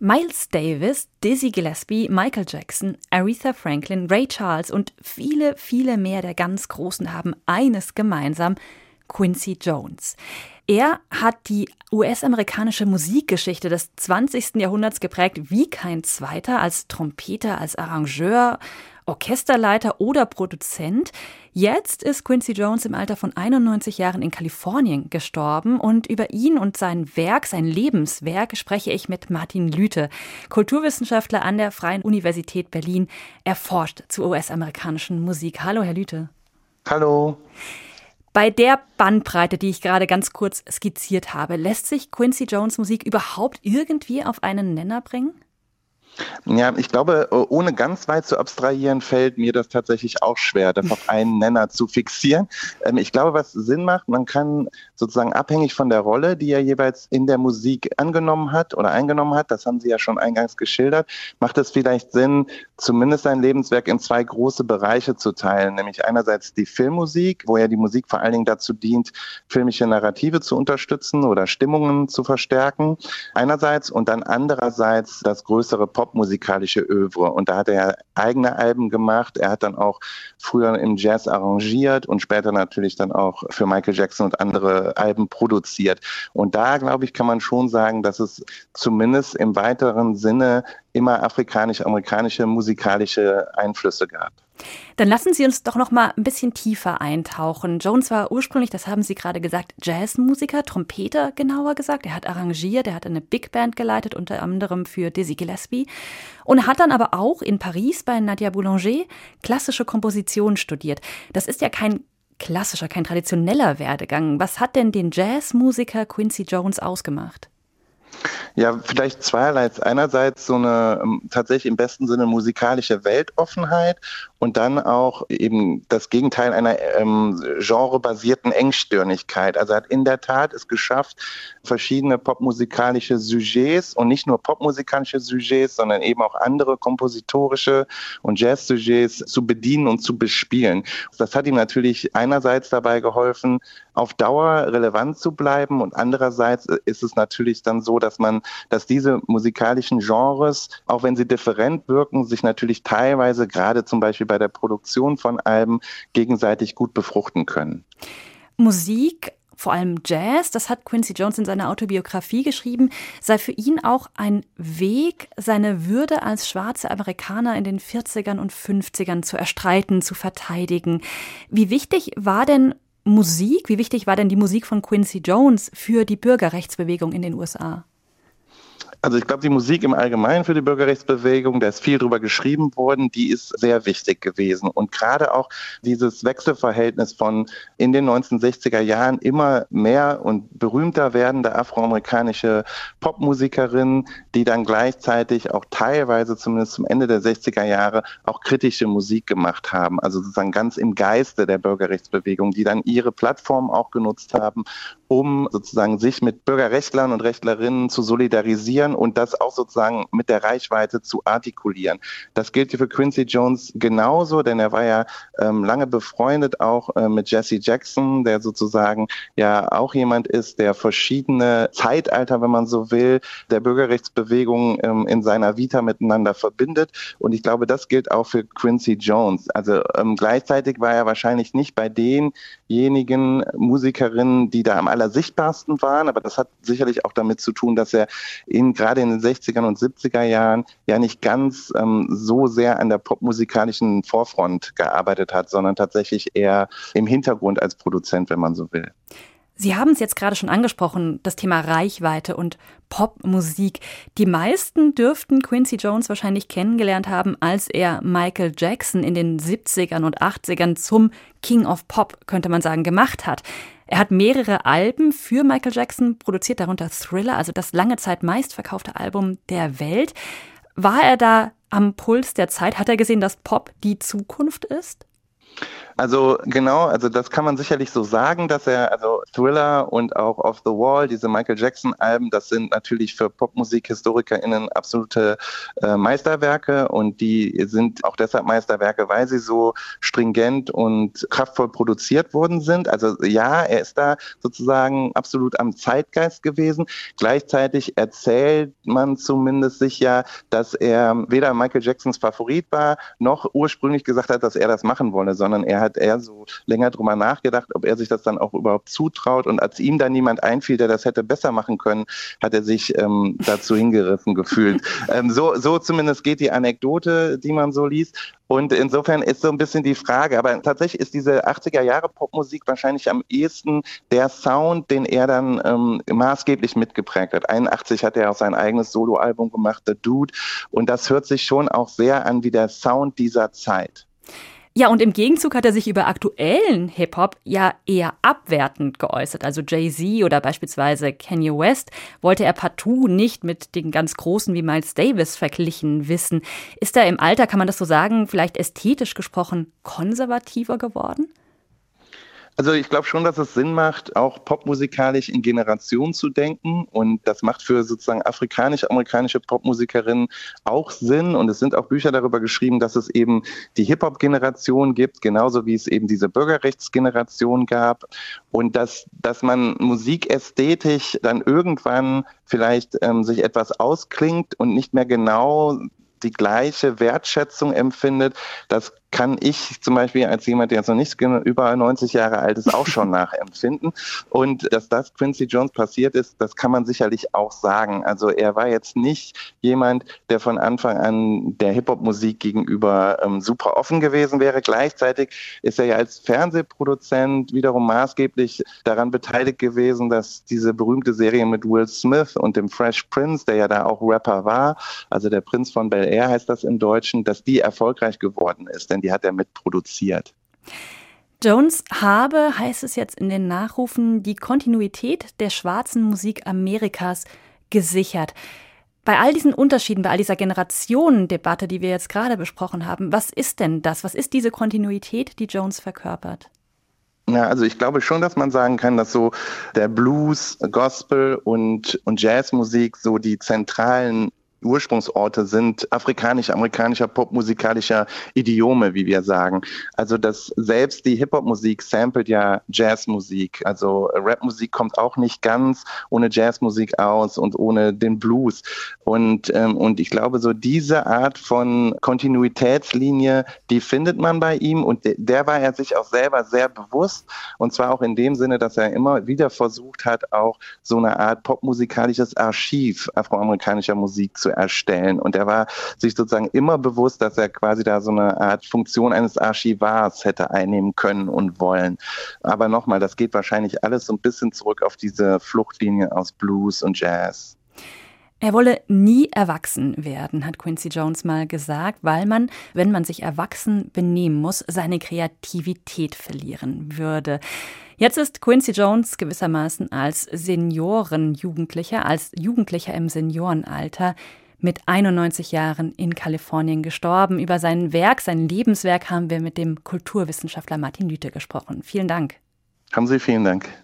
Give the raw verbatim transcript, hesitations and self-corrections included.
Miles Davis, Dizzy Gillespie, Michael Jackson, Aretha Franklin, Ray Charles und viele, viele mehr der ganz Großen haben eines gemeinsam: Quincy Jones. Er hat die U S-amerikanische Musikgeschichte des zwanzigsten Jahrhunderts geprägt wie kein zweiter, als Trompeter, als Arrangeur, Orchesterleiter oder Produzent. Jetzt ist Quincy Jones im Alter von einundneunzig Jahren in Kalifornien gestorben und über ihn und sein Werk, sein Lebenswerk, spreche ich mit Martin Lüthe, Kulturwissenschaftler an der Freien Universität Berlin. Er forscht zur U S-amerikanischen Musik. Hallo, Herr Lüthe. Hallo. Bei der Bandbreite, die ich gerade ganz kurz skizziert habe, lässt sich Quincy Jones Musik überhaupt irgendwie auf einen Nenner bringen? Ja, ich glaube, ohne ganz weit zu abstrahieren, fällt mir das tatsächlich auch schwer, das auf einen Nenner zu fixieren. Ich glaube, was Sinn macht, man kann sozusagen abhängig von der Rolle, die er jeweils in der Musik angenommen hat oder eingenommen hat, das haben Sie ja schon eingangs geschildert, macht es vielleicht Sinn, zumindest sein Lebenswerk in zwei große Bereiche zu teilen, nämlich einerseits die Filmmusik, wo ja die Musik vor allen Dingen dazu dient, filmische Narrative zu unterstützen oder Stimmungen zu verstärken, einerseits, und dann andererseits das größere popmusikalische Övre. Und da hat er ja eigene Alben gemacht. Er hat dann auch früher im Jazz arrangiert und später natürlich dann auch für Michael Jackson und andere Alben produziert. Und da, glaube ich, kann man schon sagen, dass es zumindest im weiteren Sinne immer afrikanisch-amerikanische musikalische Einflüsse gab. Dann lassen Sie uns doch noch mal ein bisschen tiefer eintauchen. Jones war ursprünglich, das haben Sie gerade gesagt, Jazzmusiker, Trompeter genauer gesagt. Er hat arrangiert, er hat eine Big Band geleitet, unter anderem für Dizzy Gillespie. Und hat dann aber auch in Paris bei Nadia Boulanger klassische Komposition studiert. Das ist ja kein klassischer, kein traditioneller Werdegang. Was hat denn den Jazzmusiker Quincy Jones ausgemacht? Ja, vielleicht zweierlei. Einerseits so eine tatsächlich im besten Sinne musikalische Weltoffenheit und dann auch eben das Gegenteil einer ähm, genrebasierten Engstirnigkeit. Also er hat in der Tat es geschafft, verschiedene popmusikalische Sujets und nicht nur popmusikalische Sujets, sondern eben auch andere kompositorische und Jazz-Sujets zu bedienen und zu bespielen. Das hat ihm natürlich einerseits dabei geholfen, auf Dauer relevant zu bleiben und andererseits ist es natürlich dann so, dass man, dass diese musikalischen Genres, auch wenn sie different wirken, sich natürlich teilweise gerade zum Beispiel bei der Produktion von Alben gegenseitig gut befruchten können. Musik, vor allem Jazz, das hat Quincy Jones in seiner Autobiografie geschrieben, sei für ihn auch ein Weg, seine Würde als schwarzer Amerikaner in den vierzigern und fünfzigern zu erstreiten, zu verteidigen. Wie wichtig war denn Musik, wie wichtig war denn die Musik von Quincy Jones für die Bürgerrechtsbewegung in den U S A? Also ich glaube, die Musik im Allgemeinen für die Bürgerrechtsbewegung, da ist viel drüber geschrieben worden, die ist sehr wichtig gewesen. Und gerade auch dieses Wechselverhältnis von in den neunzehnhundertsechziger Jahren immer mehr und berühmter werdende afroamerikanische Popmusikerinnen, die dann gleichzeitig auch teilweise zumindest zum Ende der sechziger Jahre auch kritische Musik gemacht haben. Also sozusagen ganz im Geiste der Bürgerrechtsbewegung, die dann ihre Plattform auch genutzt haben, um sozusagen sich mit Bürgerrechtlern und Rechtlerinnen zu solidarisieren und das auch sozusagen mit der Reichweite zu artikulieren. Das gilt für Quincy Jones genauso, denn er war ja ähm, lange befreundet auch äh, mit Jesse Jackson, der sozusagen ja auch jemand ist, der verschiedene Zeitalter, wenn man so will, der Bürgerrechtsbewegung ähm, in seiner Vita miteinander verbindet. Und ich glaube, das gilt auch für Quincy Jones. Also ähm, gleichzeitig war er wahrscheinlich nicht bei denjenigen Musikerinnen, die da am allersichtbarsten waren, aber das hat sicherlich auch damit zu tun, dass er in gerade in den sechzigern und siebziger Jahren ja nicht ganz ähm, so sehr an der popmusikalischen Vorfront gearbeitet hat, sondern tatsächlich eher im Hintergrund als Produzent, wenn man so will. Sie haben es jetzt gerade schon angesprochen, das Thema Reichweite und Popmusik. Die meisten dürften Quincy Jones wahrscheinlich kennengelernt haben, als er Michael Jackson in den siebzigern und achtzigern zum King of Pop, könnte man sagen, gemacht hat. Er hat mehrere Alben für Michael Jackson produziert, darunter Thriller, also das lange Zeit meistverkaufte Album der Welt. War er da am Puls der Zeit? Hat er gesehen, dass Pop die Zukunft ist? Also genau, also das kann man sicherlich so sagen, dass er, also Thriller und auch Off the Wall, diese Michael Jackson-Alben, das sind natürlich für Popmusik-HistorikerInnen absolute äh, Meisterwerke, und die sind auch deshalb Meisterwerke, weil sie so stringent und kraftvoll produziert worden sind. Also ja, er ist da sozusagen absolut am Zeitgeist gewesen. Gleichzeitig erzählt man zumindest sich ja, dass er weder Michael Jacksons Favorit war, noch ursprünglich gesagt hat, dass er das machen wolle, sondern er hat eher so länger drüber nachgedacht, ob er sich das dann auch überhaupt zutraut. Und als ihm dann niemand einfiel, der das hätte besser machen können, hat er sich ähm, dazu hingerissen gefühlt. ähm, so, so zumindest geht die Anekdote, die man so liest. Und insofern ist so ein bisschen die Frage, aber tatsächlich ist diese achtziger-Jahre-Popmusik wahrscheinlich am ehesten der Sound, den er dann ähm, maßgeblich mitgeprägt hat. einundachtzig hat er auch sein eigenes Soloalbum gemacht, The Dude. Und das hört sich schon auch sehr an wie der Sound dieser Zeit. Ja, und im Gegenzug hat er sich über aktuellen Hip-Hop ja eher abwertend geäußert. Also Jay-Z oder beispielsweise Kanye West wollte er partout nicht mit den ganz Großen wie Miles Davis verglichen wissen. Ist er im Alter, kann man das so sagen, vielleicht ästhetisch gesprochen konservativer geworden? Also ich glaube schon, dass es Sinn macht, auch popmusikalisch in Generationen zu denken, und das macht für sozusagen afrikanisch-amerikanische Popmusikerinnen auch Sinn, und es sind auch Bücher darüber geschrieben, dass es eben die Hip-Hop-Generation gibt, genauso wie es eben diese Bürgerrechtsgeneration gab, und dass, dass man musikästhetisch dann irgendwann vielleicht ähm, sich etwas ausklingt und nicht mehr genau die gleiche Wertschätzung empfindet, das kann ich zum Beispiel als jemand, der jetzt noch nicht über neunzig Jahre alt ist, auch schon nachempfinden. Und dass das Quincy Jones passiert ist, das kann man sicherlich auch sagen. Also er war jetzt nicht jemand, der von Anfang an der Hip-Hop-Musik gegenüber ähm, super offen gewesen wäre. Gleichzeitig ist er ja als Fernsehproduzent wiederum maßgeblich daran beteiligt gewesen, dass diese berühmte Serie mit Will Smith und dem Fresh Prince, der ja da auch Rapper war, also der Prinz von Bel-Air heißt das im Deutschen, dass die erfolgreich geworden ist. Denn die hat er mitproduziert. Jones habe, heißt es jetzt in den Nachrufen, die Kontinuität der schwarzen Musik Amerikas gesichert. Bei all diesen Unterschieden, bei all dieser Generationendebatte, die wir jetzt gerade besprochen haben, was ist denn das? Was ist diese Kontinuität, die Jones verkörpert? Ja, also ich glaube schon, dass man sagen kann, dass so der Blues, Gospel und, und Jazzmusik so die zentralen Ursprungsorte sind afrikanisch-amerikanischer popmusikalischer Idiome, wie wir sagen. Also dass selbst die Hip-Hop-Musik samplet ja Jazzmusik. Also Rapmusik kommt auch nicht ganz ohne Jazzmusik aus und ohne den Blues. Und, ähm, und ich glaube, so diese Art von Kontinuitätslinie, die findet man bei ihm, und de- der war er sich auch selber sehr bewusst. Und zwar auch in dem Sinne, dass er immer wieder versucht hat, auch so eine Art popmusikalisches Archiv afroamerikanischer Musik zu erstellen. Und er war sich sozusagen immer bewusst, dass er quasi da so eine Art Funktion eines Archivars hätte einnehmen können und wollen. Aber nochmal, das geht wahrscheinlich alles so ein bisschen zurück auf diese Fluchtlinie aus Blues und Jazz. Er wolle nie erwachsen werden, hat Quincy Jones mal gesagt, weil man, wenn man sich erwachsen benehmen muss, seine Kreativität verlieren würde. Jetzt ist Quincy Jones gewissermaßen als Seniorenjugendlicher, als Jugendlicher im Seniorenalter mit einundneunzig Jahren in Kalifornien gestorben. Über sein Werk, sein Lebenswerk haben wir mit dem Kulturwissenschaftler Martin Lüthe gesprochen. Vielen Dank. Haben Sie vielen Dank.